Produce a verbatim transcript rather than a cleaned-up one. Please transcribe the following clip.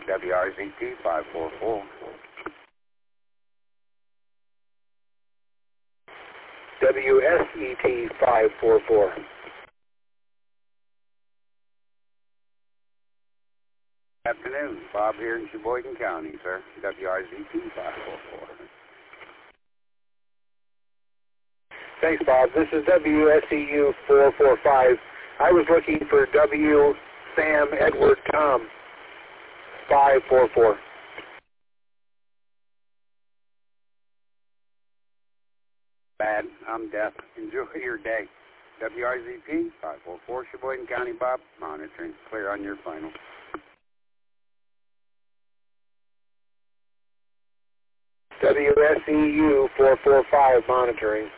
W R Z T five four four. W S E T five four four. Afternoon, Bob here in Sheboygan County, sir. W R Z T five four four. Thanks, Bob. This is W S E U four four five. I was looking for W Sam Edward Tom five four four. Bad. I'm deaf. Enjoy your day. W R Z T five four four, Sheboygan County, Bob. Monitoring. Clear on your final. W S E U four four five monitoring.